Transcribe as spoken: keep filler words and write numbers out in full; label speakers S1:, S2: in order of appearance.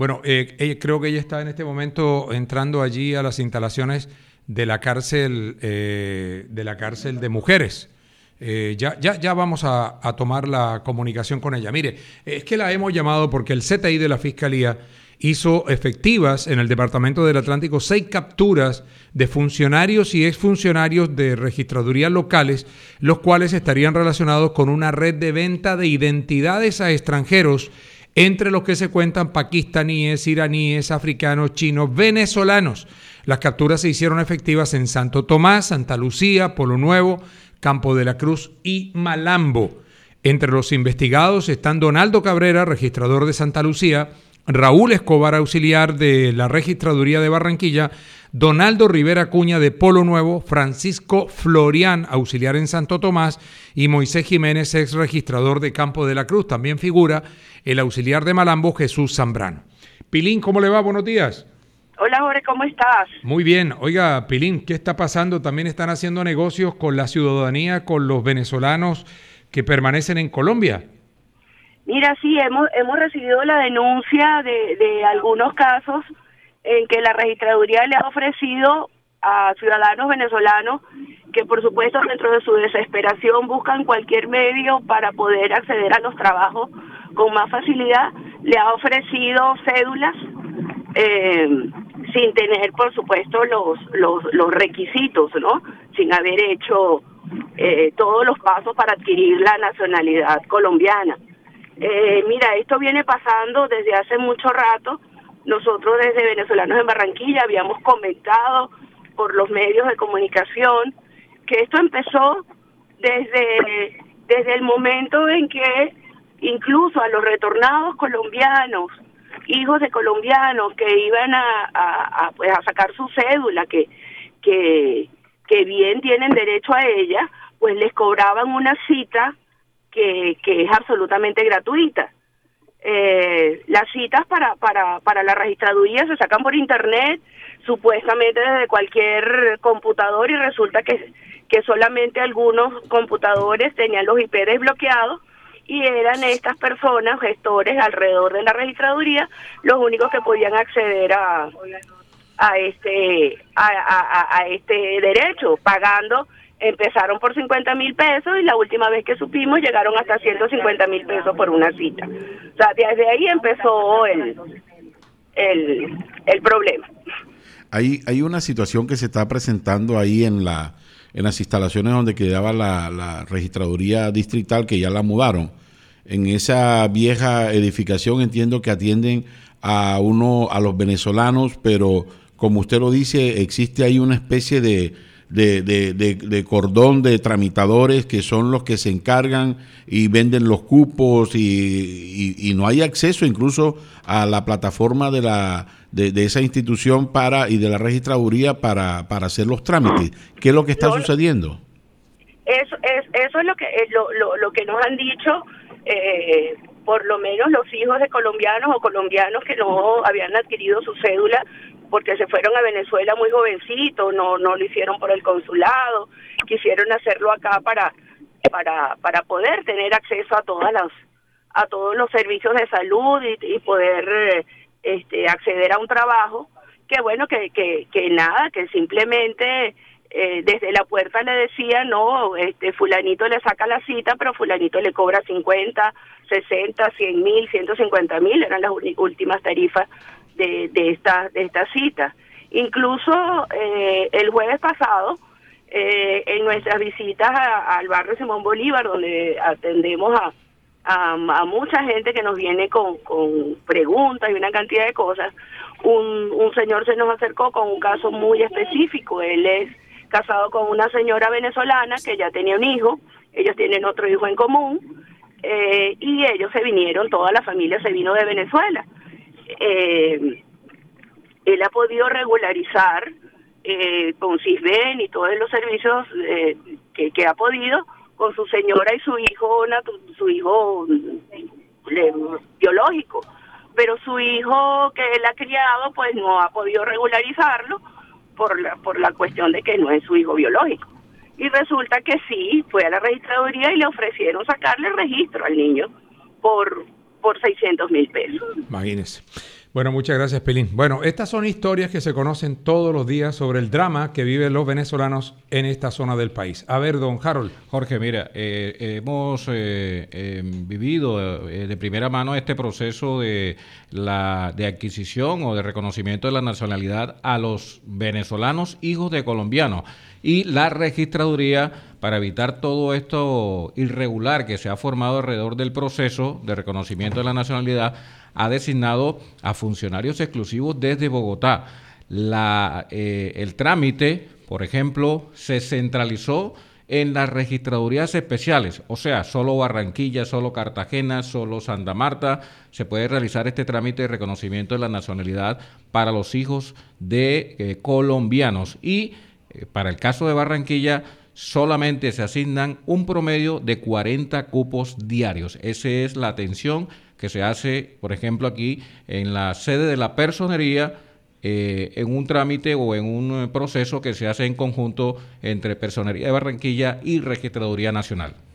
S1: Bueno, eh, ella, creo que ella está en este momento entrando allí a las instalaciones de la cárcel, eh, de la cárcel de mujeres. Eh, ya, ya, ya vamos a, a tomar la comunicación con ella. Mire, es que la hemos llamado porque el C T I de la Fiscalía hizo efectivas en el Departamento del Atlántico seis capturas de funcionarios y exfuncionarios de registradurías locales, los cuales estarían relacionados con una red de venta de identidades a extranjeros, entre los que se cuentan pakistaníes, iraníes, africanos, chinos, venezolanos. Las capturas se hicieron efectivas en Santo Tomás, Santa Lucía, Polo Nuevo, Campo de la Cruz y Malambo. Entre los investigados están Donaldo Cabrera, registrador de Santa Lucía, Raúl Escobar, auxiliar de la Registraduría de Barranquilla, Donaldo Rivera Cuña de Polo Nuevo, Francisco Florián, auxiliar en Santo Tomás, y Moisés Jiménez, ex registrador de Campo de la Cruz. También figura el auxiliar de Malambo, Jesús Zambrano. Pilín, ¿cómo le va? Buenos días.
S2: Hola, Jorge, ¿cómo estás?
S1: Muy bien. Oiga, Pilín, ¿qué está pasando? También están haciendo negocios con la ciudadanía, con los venezolanos que permanecen en Colombia.
S2: Mira, sí, hemos hemos recibido la denuncia de, de algunos casos en que la registraduría le ha ofrecido a ciudadanos venezolanos que, por supuesto, dentro de su desesperación buscan cualquier medio para poder acceder a los trabajos con más facilidad, le ha ofrecido cédulas eh, sin tener, por supuesto, los los los requisitos, ¿no? Sin haber hecho eh, todos los pasos para adquirir la nacionalidad colombiana. Eh, mira, esto viene pasando desde hace mucho rato. Nosotros desde Venezolanos en Barranquilla habíamos comentado por los medios de comunicación que esto empezó desde, desde el momento en que incluso a los retornados colombianos, hijos de colombianos que iban a, a, a, pues a sacar su cédula, que, que, que bien tienen derecho a ella, pues les cobraban una cita que, que es absolutamente gratuita. Eh, las citas para, para, para la registraduría se sacan por internet, supuestamente desde cualquier computador, y resulta que, que solamente algunos computadores tenían los I P desbloqueados, y eran estas personas, gestores alrededor de la registraduría, los únicos que podían acceder a, a este a, a, a este derecho, pagando. Empezaron por cincuenta mil pesos y la última vez que supimos llegaron hasta ciento cincuenta mil pesos por una cita. O sea, desde ahí empezó el, el, el problema.
S3: Hay, hay una situación que se está presentando ahí en la en las instalaciones donde quedaba la, la registraduría distrital, que ya la mudaron. En esa vieja edificación entiendo que atienden a uno a los venezolanos, pero como usted lo dice, existe ahí una especie de De, de, de, de cordón de tramitadores que son los que se encargan y venden los cupos, y, y, y no hay acceso incluso a la plataforma de la de, de esa institución para y de la registraduría para, para hacer los trámites. ¿Qué es lo que está
S2: no,
S3: sucediendo?
S2: Eso es eso es lo que es lo, lo, lo que nos han dicho, eh, por lo menos los hijos de colombianos o colombianos que no habían adquirido su cédula porque se fueron a Venezuela muy jovencitos, no no lo hicieron por el consulado, quisieron hacerlo acá para para para poder tener acceso a todas las a todos los servicios de salud y, y poder eh, este acceder a un trabajo, que bueno, que que que nada, que simplemente eh, desde la puerta le decía, no, este fulanito le saca la cita, pero fulanito le cobra cincuenta, sesenta, cien mil, ciento cincuenta mil, eran las últimas tarifas de, de esta de esta cita. Incluso eh, el jueves pasado, eh, en nuestras visitas a, al barrio Simón Bolívar, donde atendemos a, a, a mucha gente que nos viene con, con preguntas y una cantidad de cosas, un, un señor se nos acercó con un caso muy específico. Él es casado con una señora venezolana que ya tenía un hijo, ellos tienen otro hijo en común, eh, y ellos se vinieron, toda la familia se vino de Venezuela. Eh, él ha podido regularizar eh, con Cisben y todos los servicios eh, que, que ha podido con su señora y su hijo, su hijo le, biológico, pero su hijo que él ha criado pues no ha podido regularizarlo por la, por la cuestión de que no es su hijo biológico. Y resulta que sí, fue a la registraduría y le ofrecieron sacarle registro al niño por por seiscientos mil pesos.
S1: Imagínese. Bueno, muchas gracias, Pelín. Bueno, estas son historias que se conocen todos los días sobre el drama que viven los venezolanos en esta zona del país. A ver, don Harold.
S4: Jorge, mira, eh, hemos eh, eh, vivido eh, de primera mano este proceso de, la, de adquisición o de reconocimiento de la nacionalidad a los venezolanos hijos de colombianos. Y la registraduría, para evitar todo esto irregular que se ha formado alrededor del proceso de reconocimiento de la nacionalidad, ha designado a funcionarios exclusivos desde Bogotá. La, eh, el trámite, por ejemplo, se centralizó en las registradurías especiales, o sea, solo Barranquilla, solo Cartagena, solo Santa Marta, se puede realizar este trámite de reconocimiento de la nacionalidad para los hijos de eh, colombianos. Y eh, para el caso de Barranquilla, solamente se asignan un promedio de cuarenta cupos diarios. Esa es la atención que se hace, por ejemplo, aquí en la sede de la personería, eh, en un trámite o en un proceso que se hace en conjunto entre Personería de Barranquilla y Registraduría Nacional.